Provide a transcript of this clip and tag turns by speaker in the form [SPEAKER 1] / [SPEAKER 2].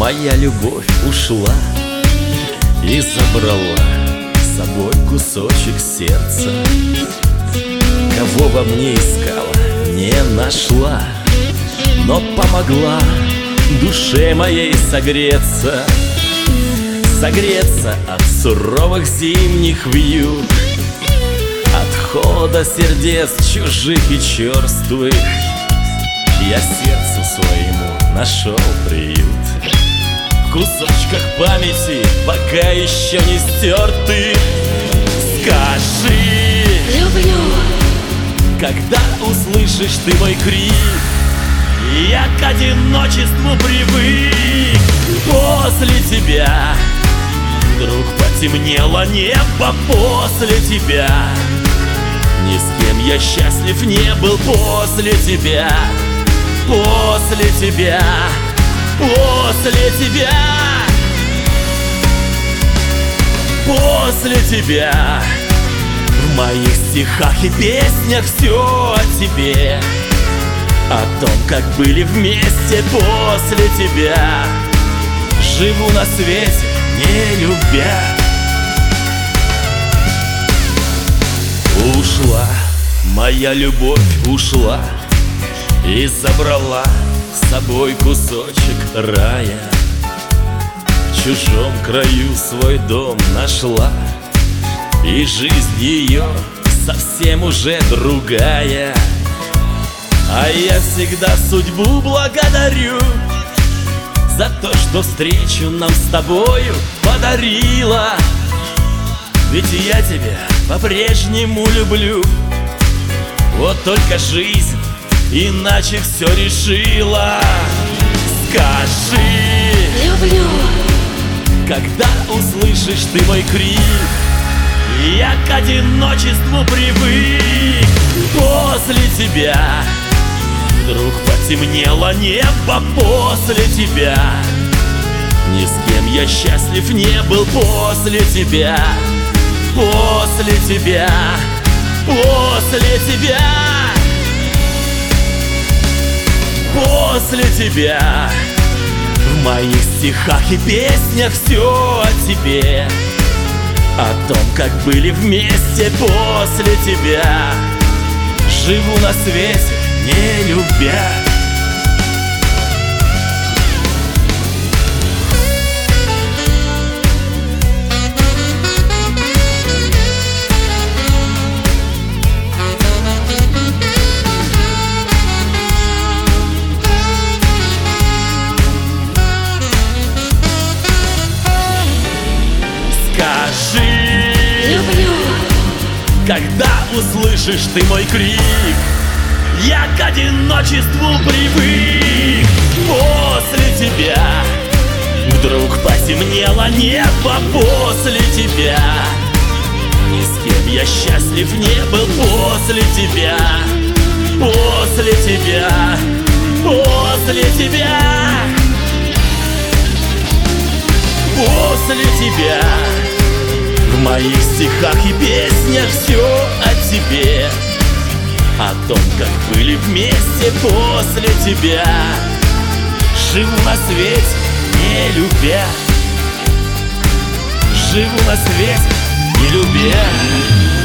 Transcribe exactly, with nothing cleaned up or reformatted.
[SPEAKER 1] Моя любовь ушла и забрала с собой кусочек сердца. Кого во мне искала, не нашла, но помогла душе моей согреться. Согреться от суровых зимних вьюг, от холода сердец чужих и черствых. Я сердцу своему нашел приют в кусочках памяти, пока еще не стертых. Скажи,
[SPEAKER 2] люблю,
[SPEAKER 1] когда услышишь ты мой крик. Я к одиночеству привык. После тебя вдруг потемнело небо. После тебя ни с кем я счастлив не был. После тебя, после тебя, после тебя, после тебя. В моих стихах и песнях все о тебе, о том, как были вместе после тебя. Живу на свете, не любя. Ушла, моя любовь ушла и забрала с собой кусочек рая. В чужом краю свой дом нашла, и жизнь ее совсем уже другая. А я всегда судьбу благодарю за то, что встречу нам с тобою подарила. Ведь я тебя по-прежнему люблю. Вот только жизнь иначе все решила. Скажи,
[SPEAKER 2] люблю,
[SPEAKER 1] когда услышишь ты мой крик. Я к одиночеству привык. После тебя вдруг потемнело небо. После тебя ни с кем я счастлив не был. После тебя, после тебя, после тебя, после тебя. В моих стихах и песнях все о тебе, о том, как были вместе после тебя. Живу на свете, не любя.
[SPEAKER 2] люблю,
[SPEAKER 1] когда услышишь ты мой крик. Я к одиночеству привык. После тебя вдруг потемнело небо. После тебя ни с кем я счастлив не был. После тебя, после тебя, после тебя, после тебя. В моих стихах и песнях все о тебе, о том, как были вместе после тебя. Живу на свете, не любя. Живу на свете, не любя.